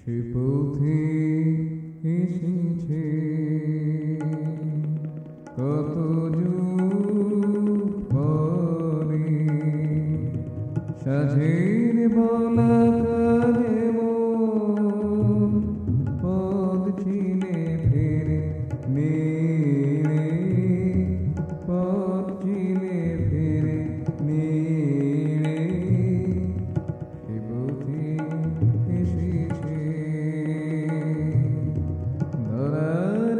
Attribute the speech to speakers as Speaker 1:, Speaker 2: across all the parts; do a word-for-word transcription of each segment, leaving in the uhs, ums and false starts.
Speaker 1: সে পথে এসেছে কত যুগ পরে, সাঝের বলা কাজে মন পদ চিনে ফেরে নেড়ে, পদ চিনে ফেরে নেড়ে, সে পথে এসেছে ধরার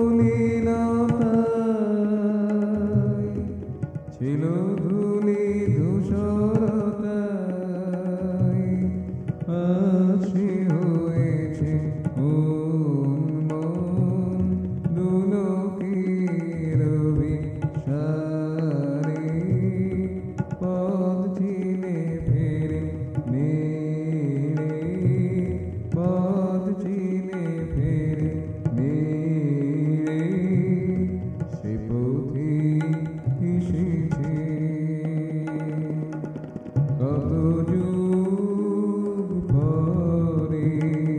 Speaker 1: মলিনতায়, ছিল ধুলি ধূসরতায়, আজ সে হয়েছে উন্মন দুলোকের অভিসারে, পদ চিনে ফেরে নেড়ে, পদ চিনে ফেরে নেড়ে, সে পথে এসেছে কত যুগ পরে,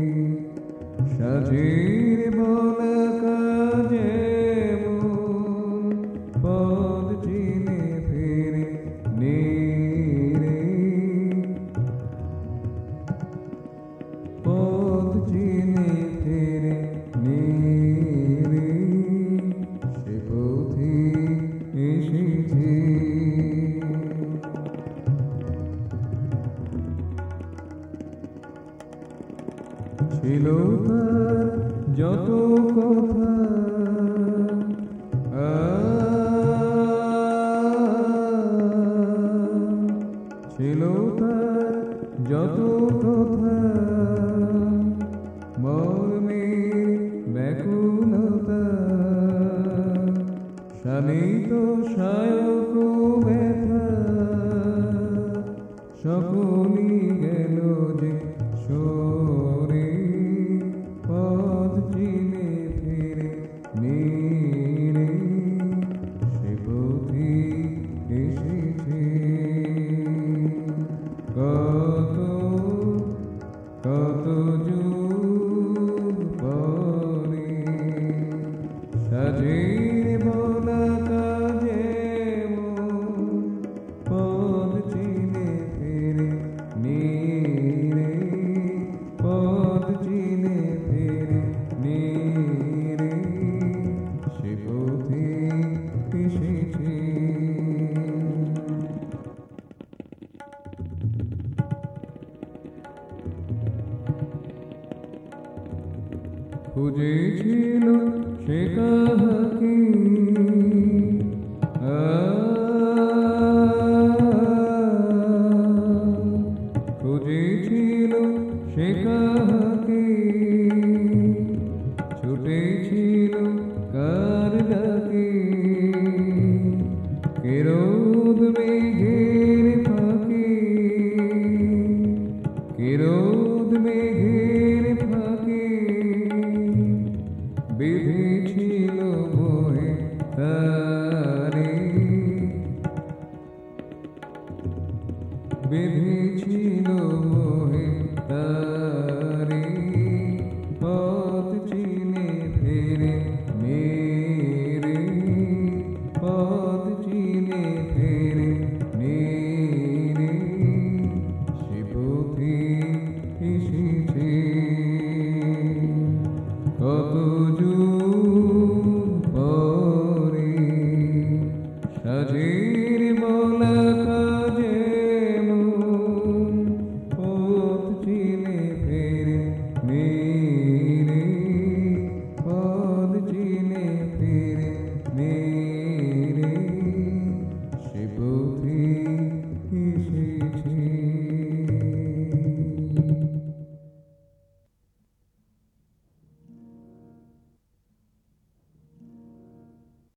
Speaker 1: সাঝের বলা কাজে মন পদ চিনে ফেরে নেড়ে, পদ চিনে ফেরে নেড়ে, সে পথে এসেছে ছিল তার যত কথা, আ, ছিল তার যত কথা, মর্মের ব্যাকুলতা, শালিত শায়ক ব্যথা, সকলই গেল যে সরে, পদ চিনে ফিরে নেড়ে, সে পথে এসেছে কত কত যুগ পরে, সাঝের বলা কাজে মন পদ চিনে ফেরে নেড়ে, পদ চিনে ফেরে নেড়ে, সে পথে এসেছে খুঁজেছিল সে কাহাকে, আ, খুঁজেছিল সে কাহাকে, ছুটেছিল কার ডাকে, কে রোদ মেঘের ফাঁকে, কে রোদ মেঘের ফাঁকে, বেঁধেছিল মোহে তারে, বেঁধেছিল মোহে তারে, পদ চিনে ফেরে নেড়ে, পদ চিনে ফেরে নেড়ে, সে পথে এসেছে কত যুগ